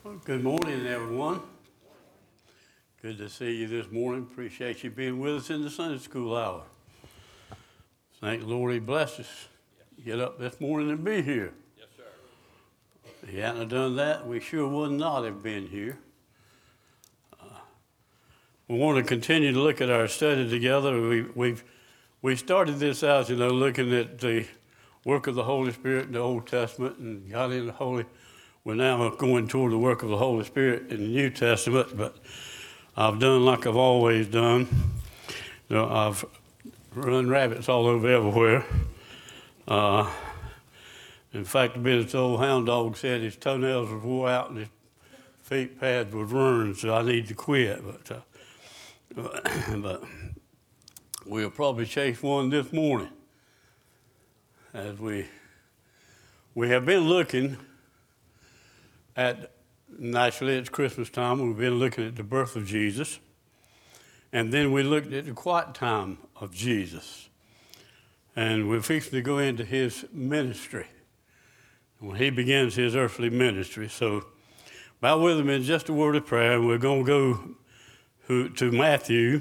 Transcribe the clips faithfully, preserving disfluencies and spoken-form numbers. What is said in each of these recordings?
Well, good morning, everyone. Good to see you this morning. Appreciate you being with us in the Sunday school hour. Thank the Lord He blessed us. Get up this morning and be here. Yes, sir. If He hadn't have done that, we sure would not have been here. Uh, we want to continue to look at our study together. We, we've we started this out, you know, looking at the work of the Holy Spirit in the Old Testament and got into Holy. We're now going toward the work of the Holy Spirit in the New Testament, but I've done like I've always done. You know, I've run rabbits all over everywhere. Uh, in fact, the bit the old hound dog said his toenails were wore out and his feet pads were ruined, so I need to quit. But, uh, but we'll probably chase one this morning as we we have been looking at, naturally it's Christmas time, we've been looking at the birth of Jesus, and then we looked at the quiet time of Jesus, and we're fixing to go into his ministry, when he begins his earthly ministry. So bow with me in just a word of prayer, and we're going to go to Matthew.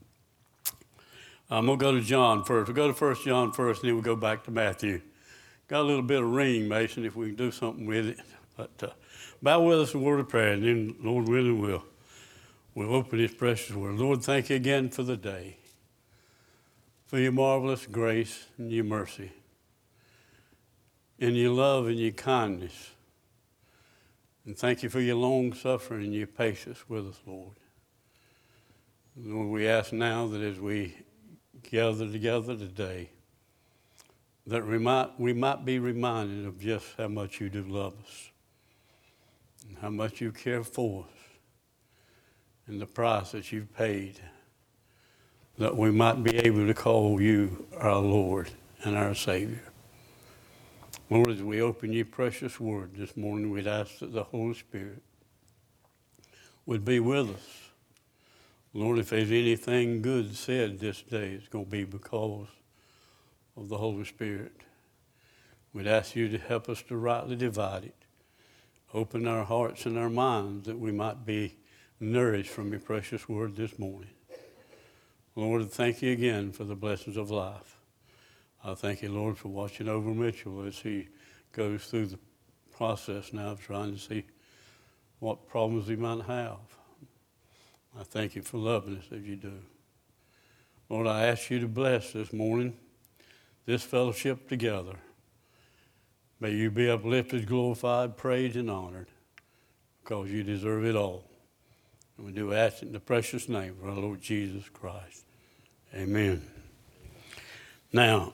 I'm going to go to John first. We'll go to First John first, and then we'll go back to Matthew. Got a little bit of ring, Mason, if we can do something with it. But uh, bow with us in a word of prayer, and then, Lord willing, we'll, we'll open his precious word. Lord, thank you again for the day, for your marvelous grace and your mercy, and your love and your kindness. And thank you for your long suffering and your patience with us, Lord. Lord, we ask now that as we gather together today, that we might, we might be reminded of just how much you do love us, and how much you care for us, and the price that you've paid, that we might be able to call you our Lord and our Savior. Lord, as we open your precious word this morning, we'd ask that the Holy Spirit would be with us. Lord, if there's anything good said this day, it's going to be because of the Holy Spirit. We'd ask you to help us to rightly divide it. Open our hearts and our minds that we might be nourished from your precious word this morning. Lord, thank you again for the blessings of life. I thank you, Lord, for watching over Mitchell as he goes through the process now of trying to see what problems he might have. I thank you for loving us as you do. Lord, I ask you to bless this morning, this fellowship together. May you be uplifted, glorified, praised, and honored, because you deserve it all. And we do ask it in the precious name of our Lord Jesus Christ. Amen. Now,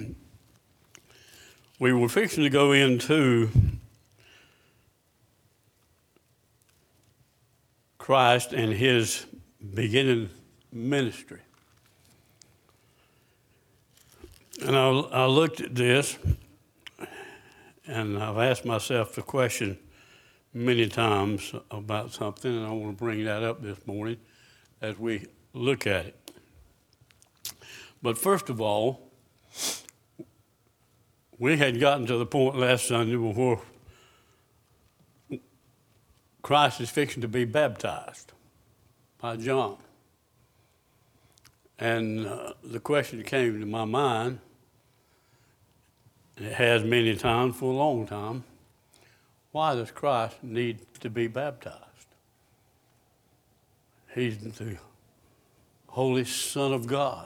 we were fixing to go into Christ and his beginning ministry. And I, I looked at this, and I've asked myself the question many times about something, and I want to bring that up this morning as we look at it. But first of all, we had gotten to the point last Sunday where Christ is fixing to be baptized by John. And uh, the question came to my mind, and it has many times for a long time, why does Christ need to be baptized? He's the Holy Son of God,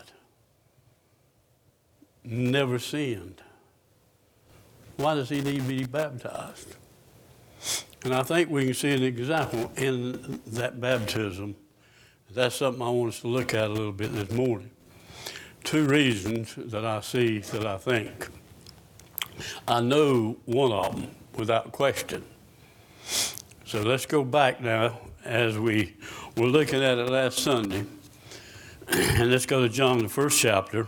never sinned. Why does he need to be baptized? And I think we can see an example in that baptism. That's something I want us to look at a little bit this morning. Two reasons that I see that I think. I know one of them without question. So let's go back now as we were looking at it last Sunday. And let's go to John, the first chapter.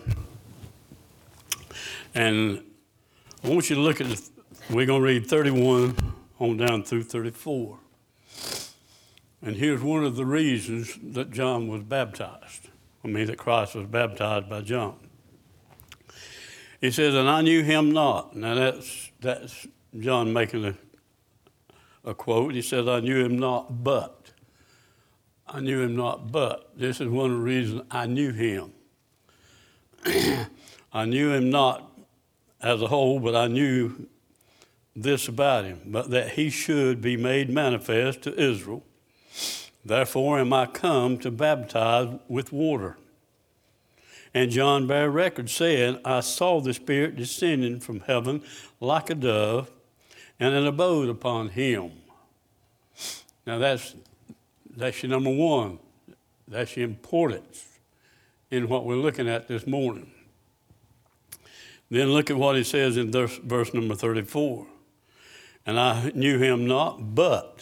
And I want you to look at the, we're going to read thirty-one on down through thirty-four. And here's one of the reasons that John was baptized. I mean, that Christ was baptized by John. He says, and I knew him not. Now that's that's John making a, a quote. He says, I knew him not but. I knew him not but. This is one of the reasons I knew him. I knew him not as a whole, but I knew this about him, but that he should be made manifest to Israel. Therefore am I come to baptize with water. And John bare record, saying, I saw the Spirit descending from heaven like a dove, and it abode upon him. Now that's that's your number one. That's your importance in what we're looking at this morning. Then look at what he says in verse, verse number thirty-four. And I knew him not, but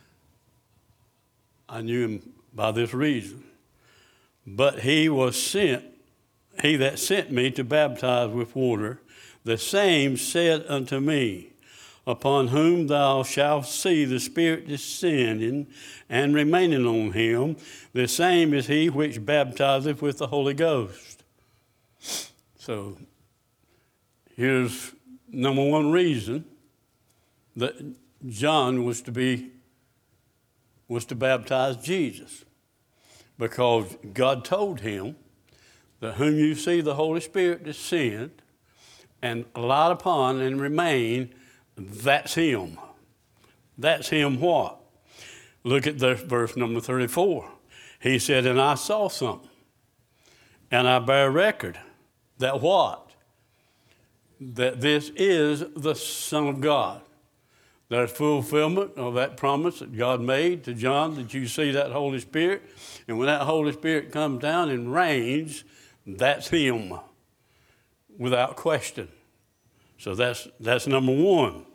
I knew him by this reason. But he was sent, he that sent me to baptize with water, the same said unto me, upon whom thou shalt see the Spirit descending and remaining on him, the same is he which baptizeth with the Holy Ghost. So here's number one reason that John was to be was to baptize Jesus, because God told him that whom you see the Holy Spirit descend and light upon and remain, that's him. That's him what? Look at this verse number thirty-four. He said, and I saw something, and I bear record that what? That this is the Son of God. There's fulfillment of that promise that God made to John, that you see that Holy Spirit. And when that Holy Spirit comes down and reigns, that's him, without question. So that's that's number one.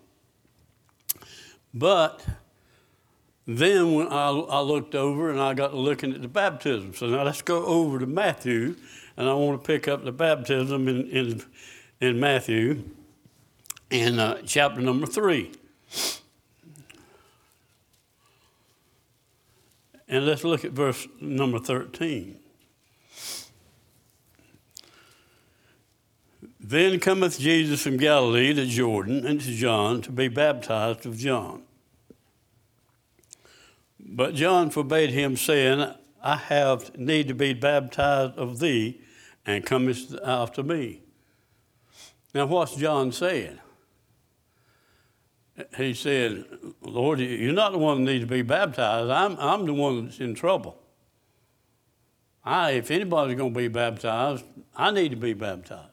But then when I, I looked over and I got to looking at the baptism. So now let's go over to Matthew, and I want to pick up the baptism in in, in Matthew in uh, chapter number three. And let's look at verse number thirteen. Then cometh Jesus from Galilee to Jordan unto John to be baptized of John. But John forbade him, saying, I have need to be baptized of thee, and comest after me. Now what's John saying? He said, Lord, you're not the one that needs to be baptized. I'm, I'm the one that's in trouble. I, if anybody's going to be baptized, I need to be baptized.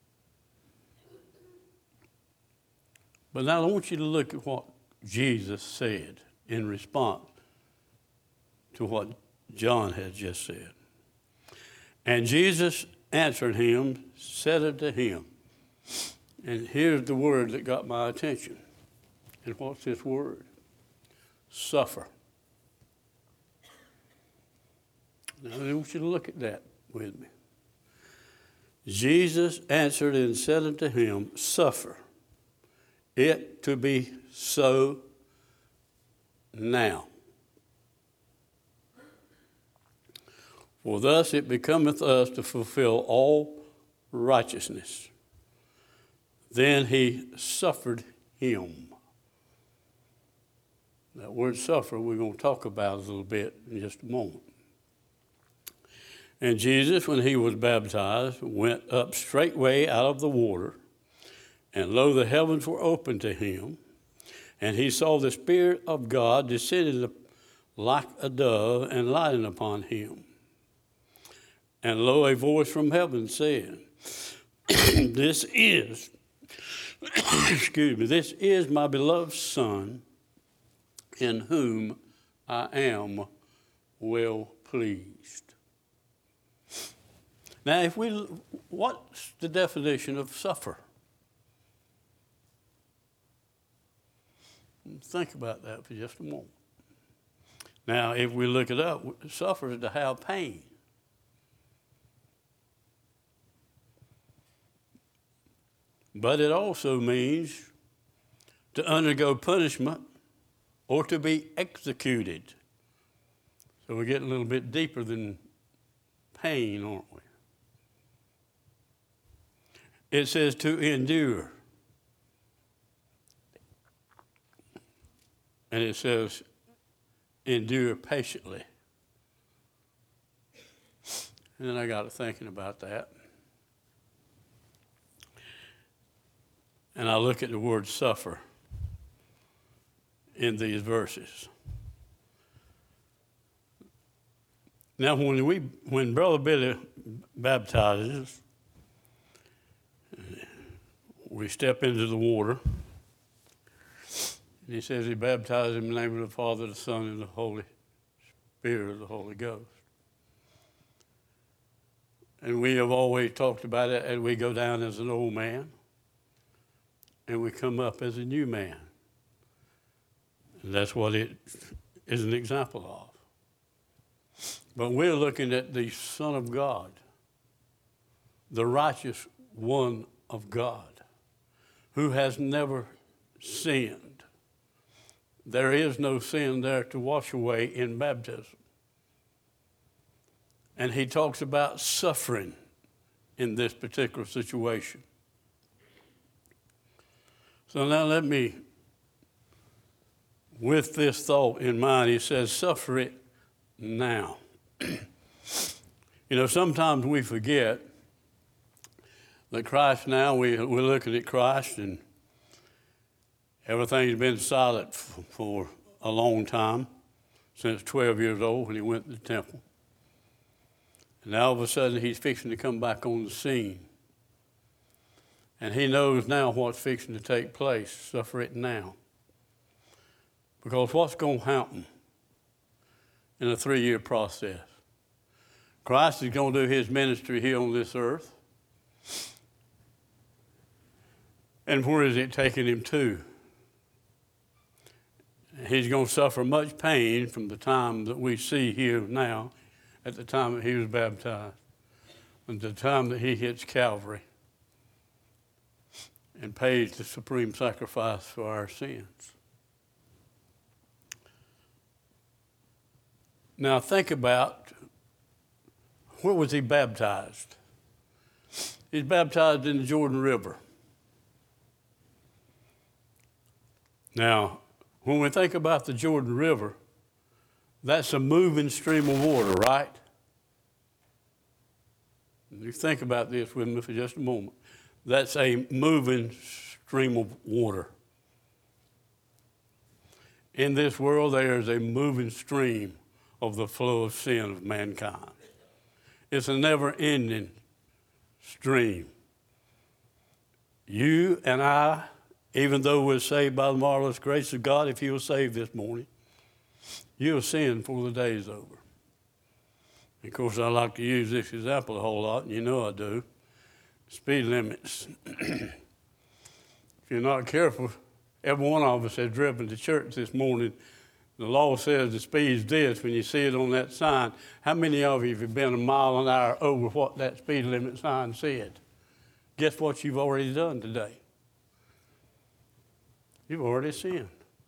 But now I want you to look at what Jesus said in response to what John had just said. And Jesus answered him, said unto him, and here's the word that got my attention. And what's this word? Suffer. Now I want you to look at that with me. Jesus answered and said unto him, suffer it to be so now. For thus it becometh us to fulfill all righteousness. Then he suffered him. That word suffer we're going to talk about a little bit in just a moment. And Jesus, when he was baptized, went up straightway out of the water, and lo, the heavens were opened to him, and he saw the Spirit of God descending like a dove and lighting upon him. And lo, a voice from heaven said, This is, excuse me, this is my beloved Son, in whom I am well pleased. Now, if we, what's the definition of suffer? Think about that for just a moment. Now, if we look it up, suffer is to have pain. But it also means to undergo punishment or to be executed. So we're getting a little bit deeper than pain, aren't we? It says to endure. And it says, endure patiently. And then I got to thinking about that. And I look at the word suffer in these verses. Now, when we, when Brother Billy baptizes, we step into the water. And he says he baptized in the name of the Father, the Son, and the Holy Spirit of the Holy Ghost. And we have always talked about it, and we go down as an old man, and we come up as a new man. And that's what it is an example of. But we're looking at the Son of God, the righteous one of God, who has never sinned. There is no sin there to wash away in baptism. And he talks about suffering in this particular situation. So now let me, with this thought in mind, he says, suffer it now. You know, sometimes we forget that Christ now, we, we're looking at Christ and everything's been silent f- for a long time, since twelve years old when he went to the temple. And now all of a sudden he's fixing to come back on the scene. And he knows now what's fixing to take place. Suffer it now. Because what's going to happen in a three-year process? Christ is going to do his ministry here on this earth. And where is it taking him to? He's going to suffer much pain from the time that we see here now, at the time that he was baptized, and the time that he hits Calvary and pays the supreme sacrifice for our sins. Now think about, where was he baptized? He's baptized in the Jordan River. Now, when we think about the Jordan River, that's a moving stream of water, right? You think about this with me for just a moment. That's a moving stream of water. In this world, there is a moving stream of the flow of sin of mankind. It's a never-ending stream. You and I, even though we're saved by the marvelous grace of God, if you were saved this morning, you'll sin before the day is over. Of course, I like to use this example a whole lot, and you know I do. Speed limits. If you're not careful, every one of us has driven to church this morning. The law says the speed's this when you see it on that sign. How many of you have been a mile an hour over what that speed limit sign said? Guess what you've already done today? You've already sinned.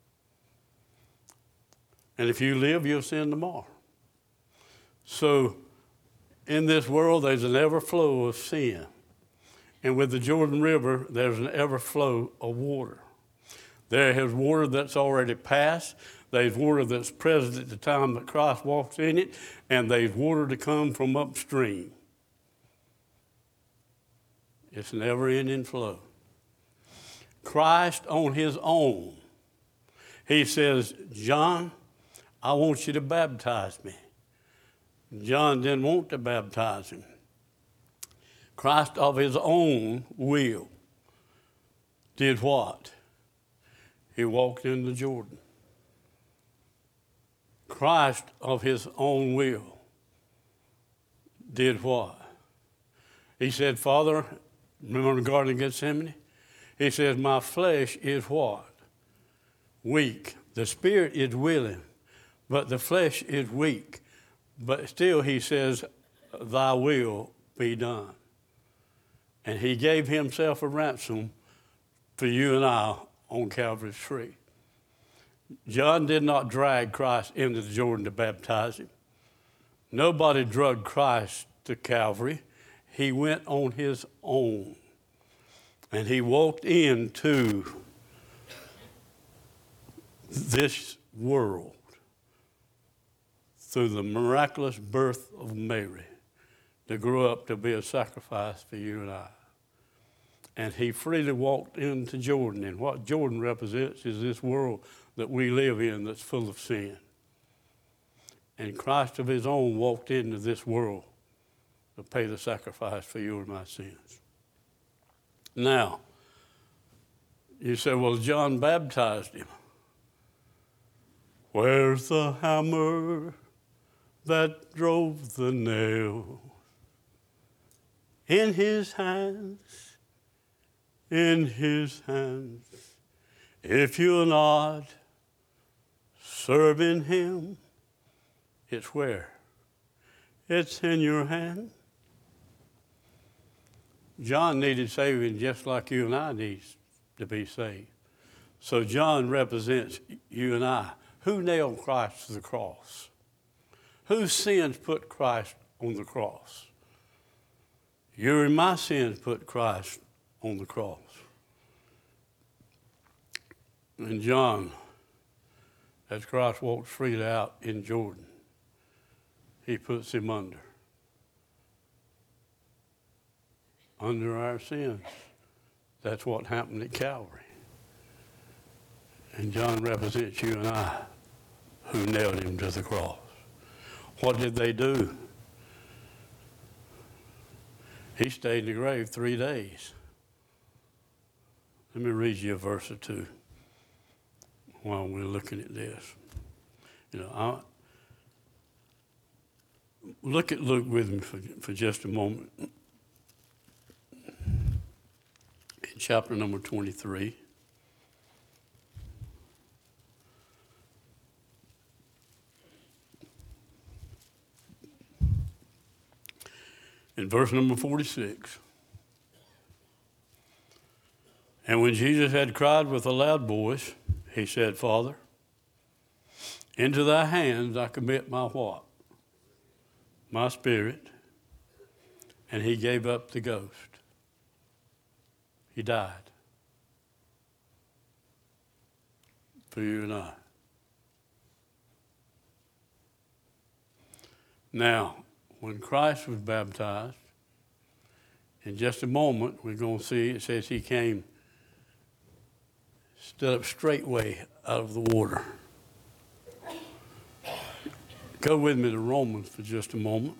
And if you live, you'll sin tomorrow. So in this world, there's an everflow of sin. And with the Jordan River, there's an everflow of water. There is water that's already passed. There's water that's present at the time that Christ walks in it. And there's water to come from upstream. It's an never-ending flow. Christ on his own, he says, John, I want you to baptize me. John didn't want to baptize him. Christ of his own will did what? He walked in the Jordan. Christ of his own will did what? He said, Father, remember in the Garden of Gethsemane? He says, my flesh is what? Weak. The spirit is willing, but the flesh is weak. But still, he says, thy will be done. And he gave himself a ransom for you and I on Calvary's tree. John did not drag Christ into the Jordan to baptize him. Nobody drugged Christ to Calvary. He went on his own. And he walked into this world through the miraculous birth of Mary to grow up to be a sacrifice for you and I. And he freely walked into Jordan. And what Jordan represents is this world that we live in that's full of sin. And Christ of his own walked into this world to pay the sacrifice for you and my sins. Now, you say, well, John baptized him. Where's the hammer that drove the nail? In his hands, in his hands. If you're not serving him, it's where? It's in your hand. John needed saving just like you and I need to be saved. So John represents you and I. Who nailed Christ to the cross? Whose sins put Christ on the cross? Your and my sins put Christ on the cross. And John, as Christ walks freely out in Jordan, he puts him under. Under our sins. That's what happened at Calvary. And John represents you and I, who nailed him to the cross. What did they do? He stayed in the grave three days. Let me read you a verse or two while we're looking at this. You know, I, look at Luke with me for, for just a moment. In chapter number twenty-three. In verse number forty-six. And when Jesus had cried with a loud voice, he said, Father, into thy hands I commit my what? My spirit. And he gave up the ghost. He died for you and I. Now, when Christ was baptized, in just a moment, we're going to see, it says he came, stood up straightway out of the water. Go with me to Romans for just a moment.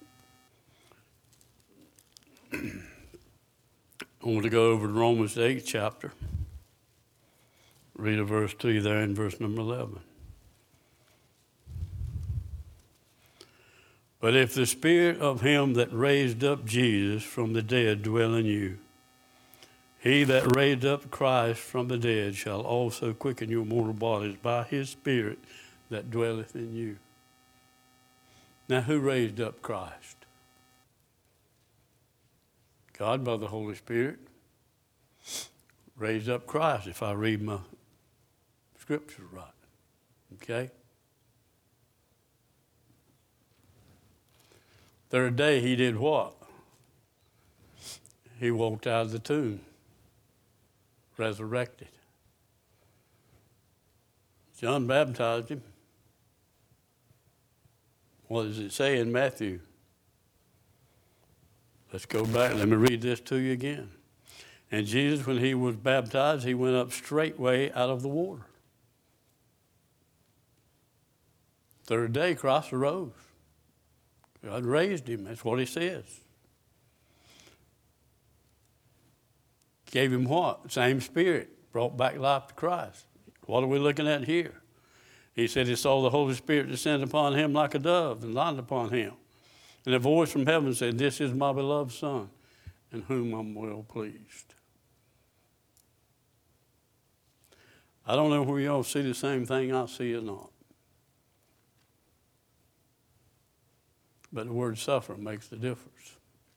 I want to go over to Romans, the eighth chapter. Read a verse to you there in verse number eleven. But if the spirit of him that raised up Jesus from the dead dwell in you, he that raised up Christ from the dead shall also quicken your mortal bodies by his spirit that dwelleth in you. Now, who raised up Christ? God, by the Holy Spirit, raised up Christ, if I read my scriptures right. Okay? Third day, he did what? He walked out of the tomb, resurrected. John baptized him. What does it say in Matthew? Let's go back. Let me read this to you again. And Jesus, when he was baptized, he went up straightway out of the water. Third day, Christ arose. God raised him. That's what he says. Gave him what? Same spirit. Brought back life to Christ. What are we looking at here? He said he saw the Holy Spirit descend upon him like a dove and light upon him. And a voice from heaven said, this is my beloved Son, in whom I'm well pleased. I don't know whether y'all see the same thing I see or not. But the word suffer makes the difference.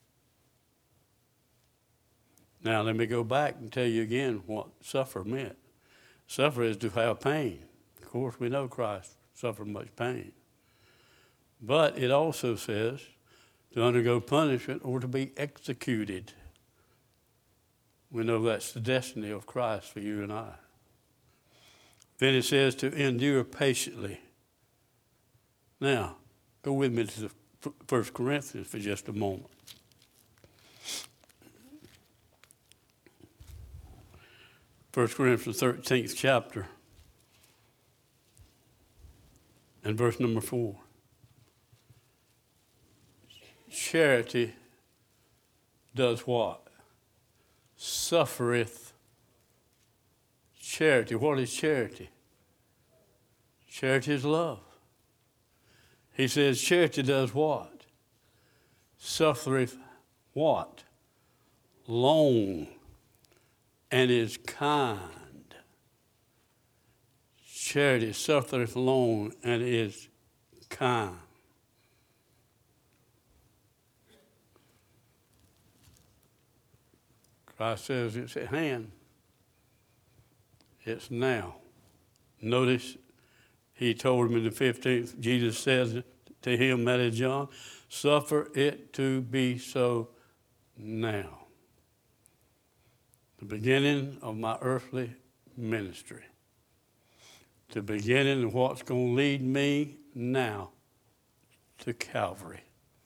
Now, let me go back and tell you again what suffer meant. Suffer is to have pain. Of course, we know Christ suffered much pain. But it also says to undergo punishment or to be executed. We know that's the destiny of Christ for you and I. Then it says to endure patiently. Now, go with me to the First Corinthians for just a moment. First Corinthians thirteenth chapter and verse number four. Charity does what? Suffereth. Charity. What is charity? Charity is love. He says charity does what? Suffereth what? Long and is kind. Charity suffereth long and is kind. Christ says it's at hand. It's now. Notice he told him in the fifteenth, Jesus says to him, that is John, suffer it to be so now. The beginning of my earthly ministry. The beginning of what's going to lead me now to Calvary.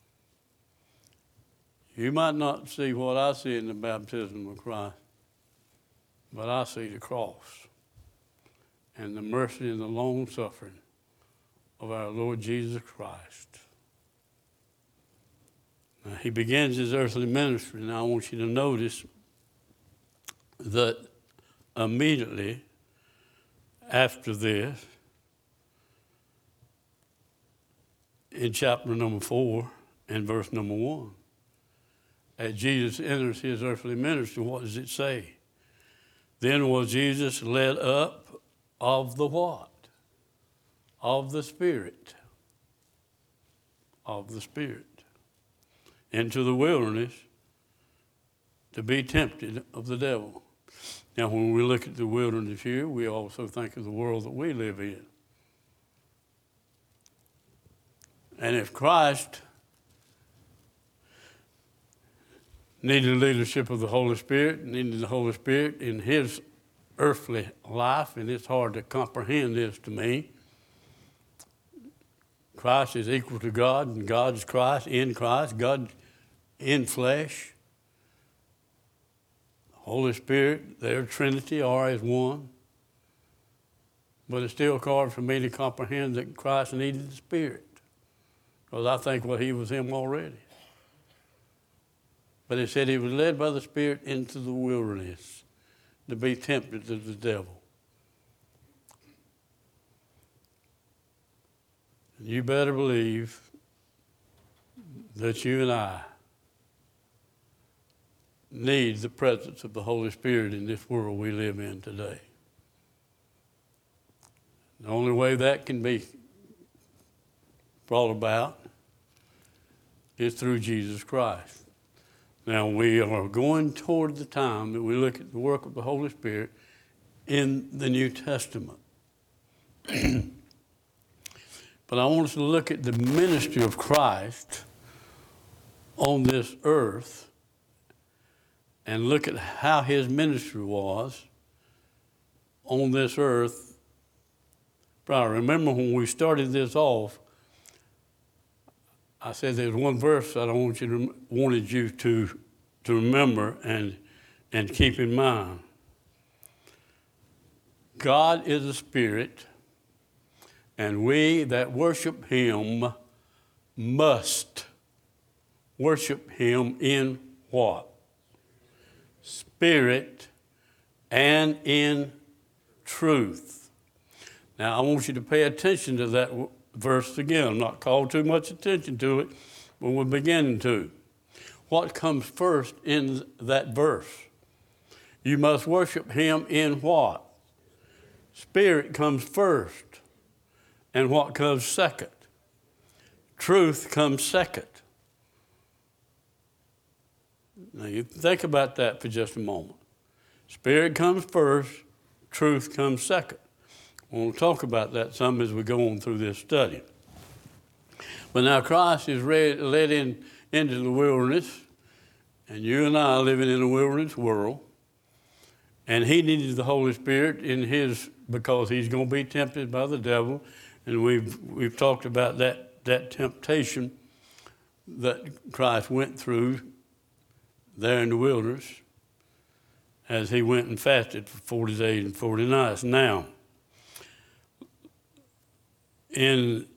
You might not see what I see in the baptism of Christ, but I see the cross and the mercy and the long suffering of our Lord Jesus Christ. Now, he begins his earthly ministry. Now, I want you to notice that immediately after this, in chapter number four and verse number one, as Jesus enters his earthly ministry, what does it say? Then was Jesus led up of the what? Of the Spirit. Of the Spirit. Into the wilderness to be tempted of the devil. Now, when we look at the wilderness here, we also think of the world that we live in. And if Christ needed the leadership of the Holy Spirit, needed the Holy Spirit in his earthly life, and it's hard to comprehend this to me. Christ is equal to God, and God is Christ, in Christ, God in flesh. Holy Spirit, their Trinity are as one. But it's still hard for me to comprehend that Christ needed the Spirit, because I think, well, he was him already. But it said he was led by the Spirit into the wilderness to be tempted of the devil. And you better believe that you and I need the presence of the Holy Spirit in this world we live in today. The only way that can be brought about is through Jesus Christ. Now, we are going toward the time that we look at the work of the Holy Spirit in the New Testament. But I want us to look at the ministry of Christ on this earth and look at how his ministry was on this earth. But I remember when we started this off, I said there's one verse that I want you to, wanted you to, to remember and, and keep in mind. God is a spirit, and we that worship him must worship him in what? Spirit and in truth. Now, I want you to pay attention to that verse again. I'm not called too much attention to it, but we're beginning to. What comes first in that verse? You must worship him in what? Spirit comes first. And what comes second? Truth comes second. Now, you think about that for just a moment. Spirit comes first, truth comes second. We'll talk about that some as we go on through this study. But now Christ is read, led in, into the wilderness, and you and I are living in a wilderness world, and he needed the Holy Spirit in his because he's going to be tempted by the devil. And we've, we've talked about that, that temptation that Christ went through there in the wilderness as he went and fasted for forty days and forty nights. Now, in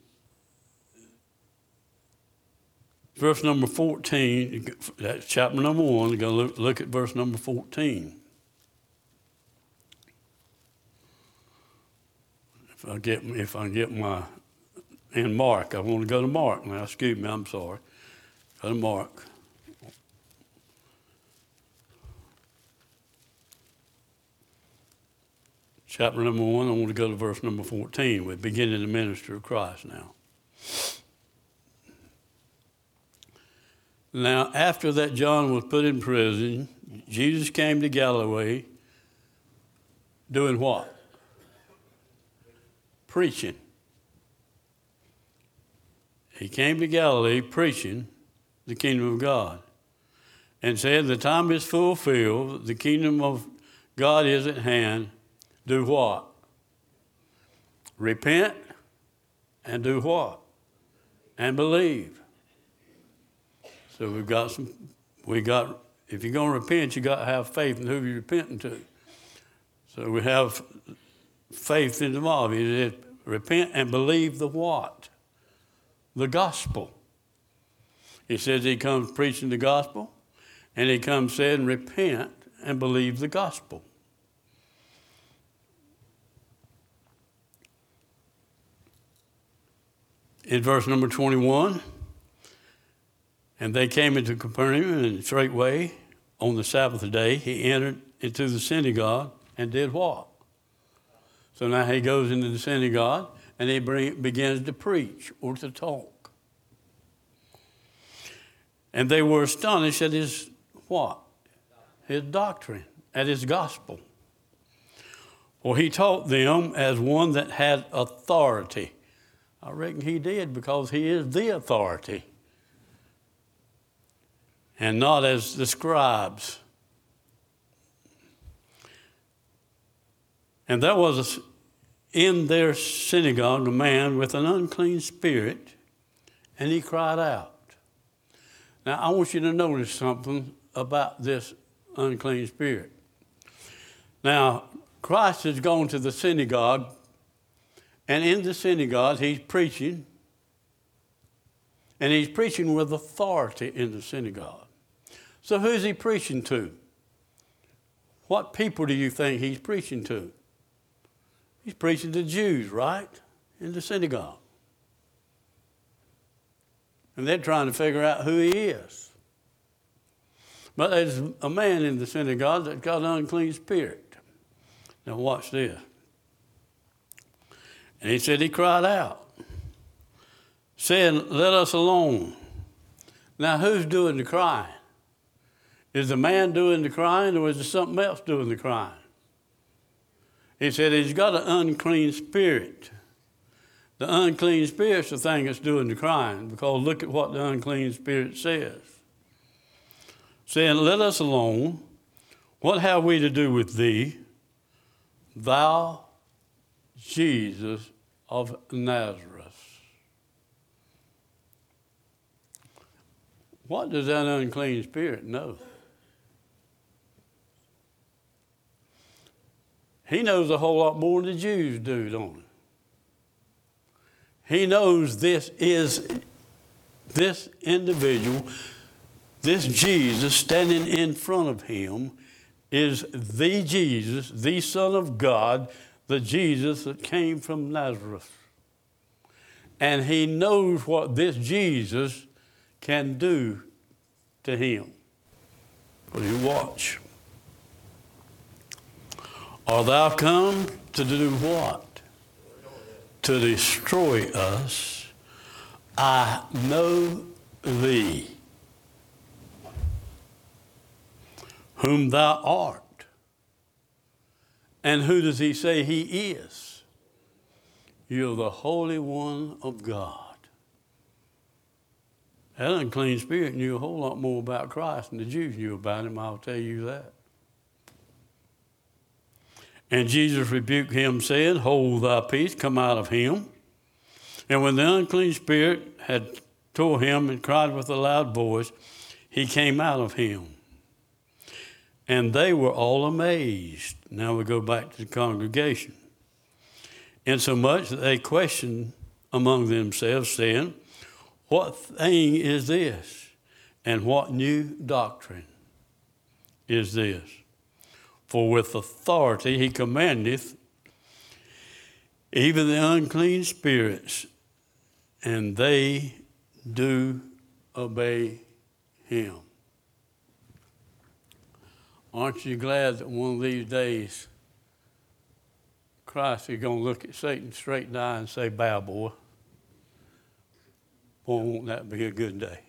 verse number fourteen, that's chapter number one, we're going to look, look at verse number fourteen. If I get, if I get my, in Mark, I want to go to Mark now, excuse me, I'm sorry. Go to Mark. Chapter number one, I want to go to verse number fourteen. We're beginning the ministry of Christ now. Now, after that John was put in prison, Jesus came to Galilee doing what? Preaching. He came to Galilee preaching the kingdom of God and said, the time is fulfilled, the kingdom of God is at hand. Do what? Repent and do what? And believe. So we've got some, we got, if you're going to repent, you got to have faith in who you're repenting to. So we have faith in the mob. He said, repent and believe the what? The gospel. He says he comes preaching the gospel, and he comes saying, repent and believe the gospel. In verse number twenty-one, and they came into Capernaum, and straightway on the Sabbath day he entered into the synagogue and did what? So now he goes into the synagogue and he bring, begins to preach or to talk. And they were astonished at his what? His doctrine, at his gospel. For he taught them as one that had authority. I reckon he did because he is the authority. And not as the scribes. And there was in their synagogue a man with an unclean spirit, and he cried out. Now, I want you to notice something about this unclean spirit. Now, Christ has gone to the synagogue, and in the synagogue, he's preaching, and he's preaching with authority in the synagogue. So who's he preaching to? What people do you think he's preaching to? He's preaching to Jews, right? In the synagogue. And they're trying to figure out who he is. But there's a man in the synagogue that's got an unclean spirit. Now watch this. And he said he cried out, saying, let us alone. Now who's doing the crying? Is the man doing the crying, or is there something else doing the crying? He said he's got an unclean spirit. The unclean spirit's the thing that's doing the crying, because look at what the unclean spirit says. Saying, let us alone. What have we to do with thee, thou Jesus of Nazareth? What does that unclean spirit know? He knows a whole lot more than the Jews do, don't he? He knows this is, this individual, this Jesus standing in front of him is the Jesus, the Son of God, the Jesus that came from Nazareth. And he knows what this Jesus can do to him. Will you watch? Art thou come to do what? To destroy us. I know thee, whom thou art. And who does he say he is? You're the Holy One of God. That unclean spirit knew a whole lot more about Christ than the Jews knew about him, I'll tell you that. And Jesus rebuked him, saying, Hold thy peace, come out of him. And when the unclean spirit had tore him and cried with a loud voice, he came out of him. And they were all amazed. Now we go back to the congregation. Insomuch that they questioned among themselves, saying, What thing is this? And what new doctrine is this? For with authority he commandeth even the unclean spirits, and they do obey him. Aren't you glad that one of these days Christ is going to look at Satan straight in the eye and say, Bow, boy. Boy, won't that be a good day?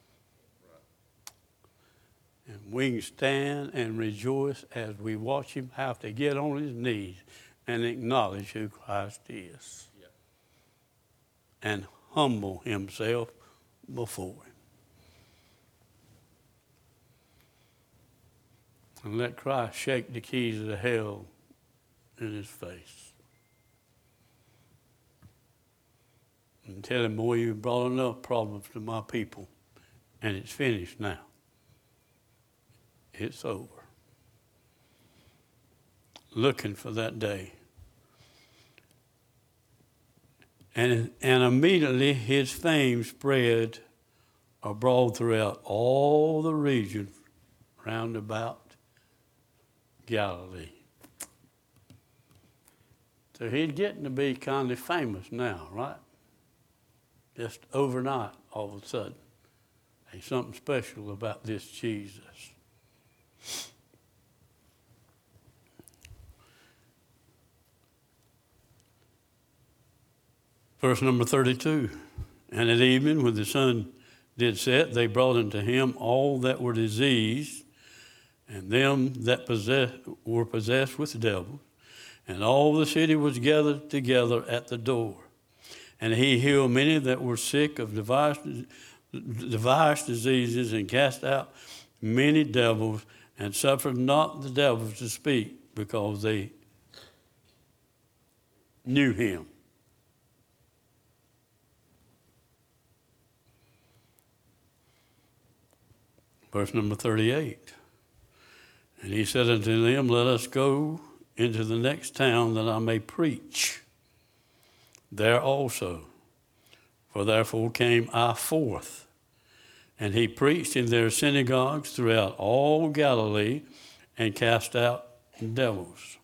And we can stand and rejoice as we watch him have to get on his knees and acknowledge who Christ is. Yeah. And humble himself before him. And let Christ shake the keys of hell in his face. And tell him, boy, you've brought enough problems to my people, and it's finished now. It's over. Looking for that day. And, and immediately his fame spread abroad throughout all the region round about Galilee. So he's getting to be kind of famous now, right? Just overnight, all of a sudden. There's something special about this Jesus. Verse number thirty-two. And at evening, when the sun did set, they brought unto him all that were diseased, and them that possess, were possessed with devils. And all the city was gathered together at the door. And he healed many that were sick of divers, divers diseases, and cast out many devils, and suffered not the devils to speak, because they knew him. Verse number thirty-eight. And he said unto them, Let us go into the next town, that I may preach there also. For therefore came I forth. And he preached in their synagogues throughout all Galilee, and cast out devils.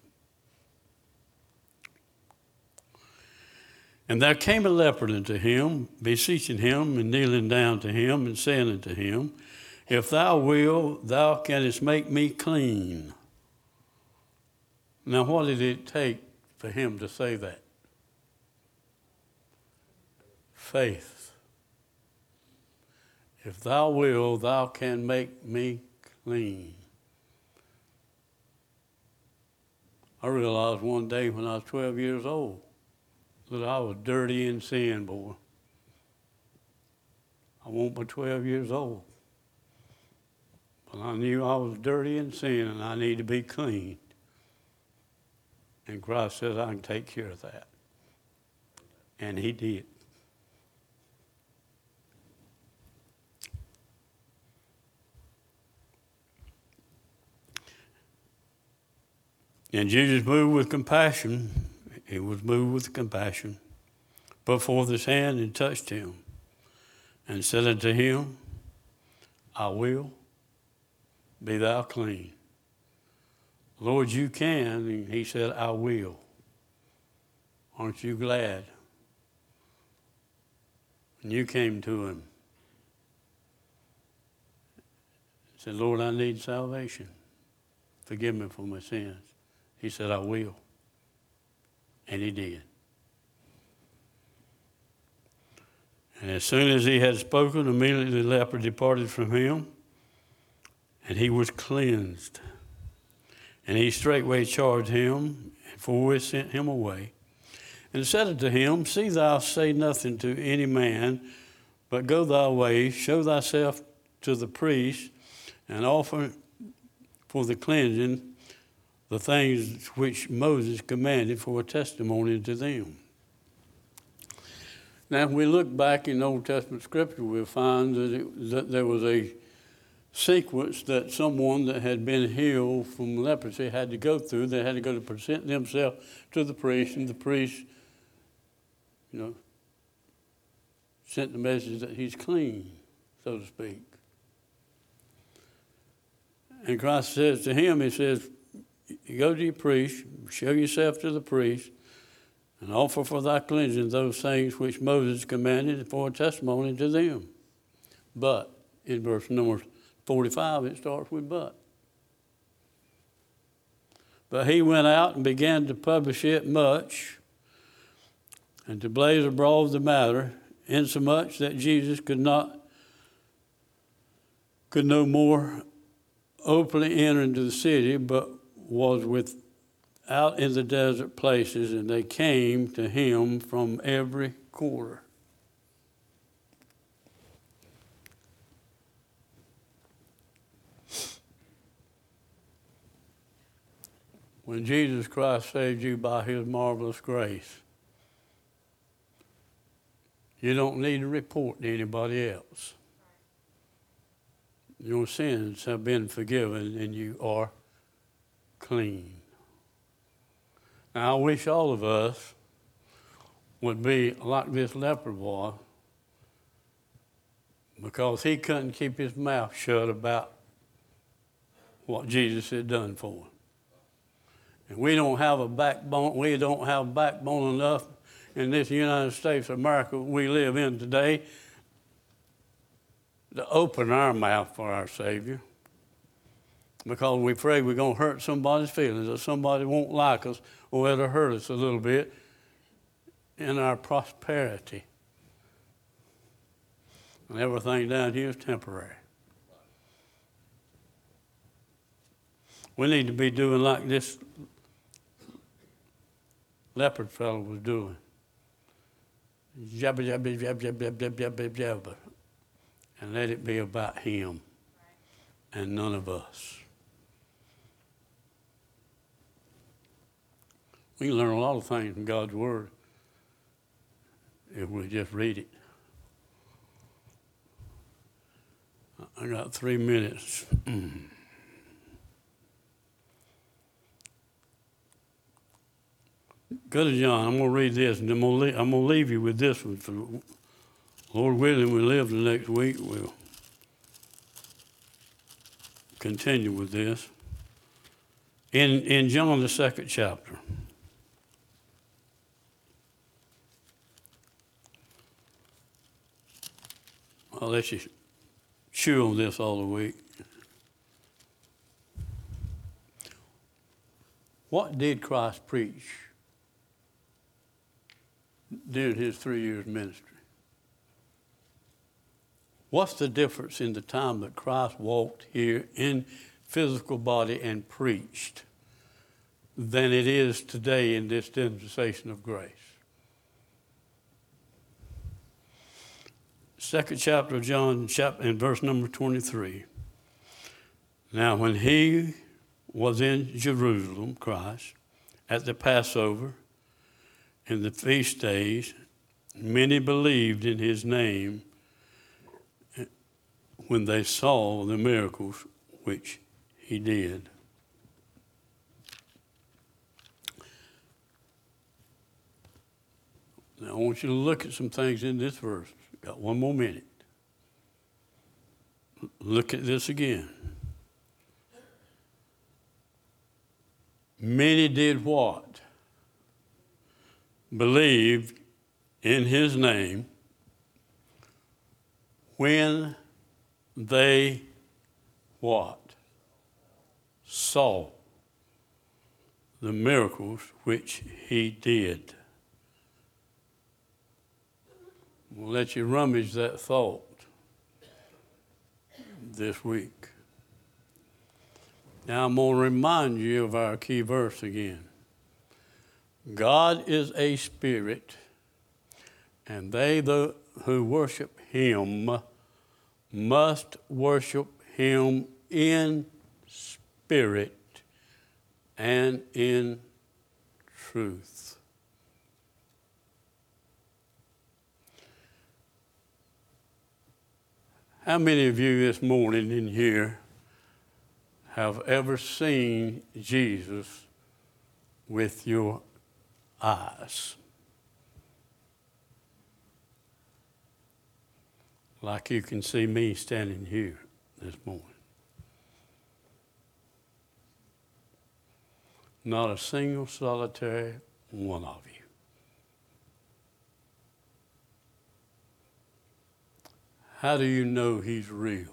And there came a leper unto him, beseeching him, and kneeling down to him, and saying unto him, If thou wilt, thou canst make me clean. Now, what did it take for him to say that? Faith. If thou wilt, thou canst make me clean. I realized one day when I was twelve years old that I was dirty in sin, boy. I wasn't but twelve years old. But I knew I was dirty in sin and I needed to be clean. And Christ says, I can take care of that. And he did. And Jesus moved with compassion. He was moved with compassion. Put forth his hand and touched him. And said unto him, I will, be thou clean. Lord, you can. And he said, I will. Aren't you glad? And you came to him. Said, Lord, I need salvation. Forgive me for my sins. He said, I will. And he did. And as soon as he had spoken, immediately the leper departed from him, and he was cleansed. And he straightway charged him, and forthwith sent him away, and said unto him, See thou say nothing to any man, but go thy way, show thyself to the priest, and offer for the cleansing the things which Moses commanded for a testimony to them. Now, if we look back in Old Testament scripture, we'll find that, it, that there was a sequence that someone that had been healed from leprosy had to go through. They had to go to present themselves to the priest, and the priest, you know, sent the message that he's clean, so to speak. And Christ says to him, he says, you go to your priest, show yourself to the priest, and offer for thy cleansing those things which Moses commanded for a testimony to them. But in verse number forty-five, it starts with but. But he went out and began to publish it much, and to blaze abroad the matter, insomuch that Jesus could not, could no more openly enter into the city, but was with out in the desert places, and they came to him from every quarter. When Jesus Christ saved you by his marvelous grace, you don't need to report to anybody else. Your sins have been forgiven and you are clean. Now, I wish all of us would be like this leper boy, because he couldn't keep his mouth shut about what Jesus had done for him. And we don't have a backbone, we don't have backbone enough in this United States of America we live in today to open our mouth for our Savior, because we're afraid we're going to hurt somebody's feelings, or somebody won't like us, or it'll hurt us a little bit in our prosperity. And everything down here is temporary. We need to be doing like this leopard fellow was doing. Jabba, jabba, jabba, jabba, jabba, jabba, jabba. And let it be about him and none of us. We can learn a lot of things from God's Word if we just read it. I got three minutes. Go to John. I'm going to read this, and I'm going to leave, I'm going to leave you with this one. For Lord willing, we live the next week. We'll continue with this. In, in John, the second chapter. I'll let you chew on this all the week. What did Christ preach during his three years ministry? What's the difference in the time that Christ walked here in physical body and preached than it is today in this dispensation of grace? Second chapter of John, chapter, in verse number twenty-three. Now, when he was in Jerusalem, Christ, at the Passover, in the feast days, many believed in his name when they saw the miracles which he did. Now, I want you to look at some things in this verse. Got one more minute. Look at this again. Many did what? Believed in his name when they what? Saw the miracles which he did. We'll let you rummage that thought this week. Now I'm going to remind you of our key verse again. God is a spirit, and they the, who worship him must worship him in spirit and in truth. How many of you this morning in here have ever seen Jesus with your eyes? Like you can see me standing here this morning. Not a single solitary one of you. How do you know he's real?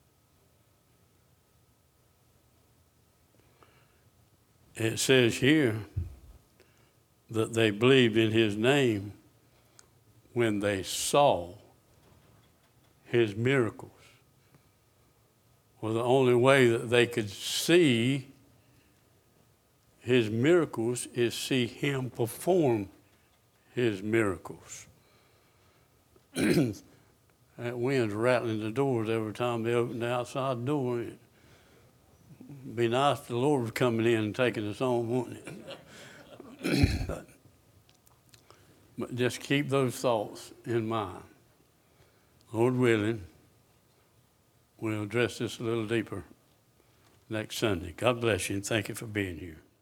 It says here that they believed in his name when they saw his miracles. Well, the only way that they could see his miracles is see him perform his miracles. That wind's rattling the doors every time they open the outside door. It'd be nice if the Lord was coming in and taking us on, wouldn't it? but, but just keep those thoughts in mind. Lord willing, we'll address this a little deeper next Sunday. God bless you and thank you for being here.